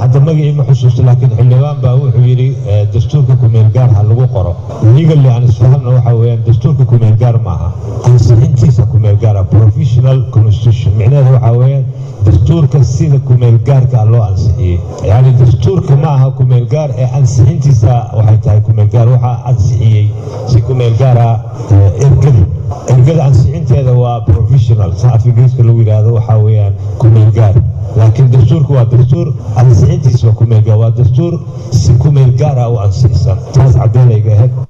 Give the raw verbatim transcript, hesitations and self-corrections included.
hadda magacii ma xusuusto laakiin xildhibaan baa wuxuu yidhi dastuurka kumeel gaar ha lagu qoro legally aan isfahamna waxa weeyaan dastuurka kumeel gaar maaha ansixintiisa kumeel gaara professional constitution micnaheedu waxa weeyaan dastuurka sida kumeel gaarka loo ansixiyey yani dastuurka ma aha kumeel gaar ee ansixintiisa waxay tahay kumeel gaar waxa ansixiyey si kumeel gaara ergada ergada ansixinteeda waa professional saaf ingiriiska lagu yiraahdo waxa weeyaan kumeel gaar laakiin dastuurku waa dastuur ansixintiisa kumeel gaar waa dastuur si kumeel gaara u ansixsan taas cadeynayga ahayd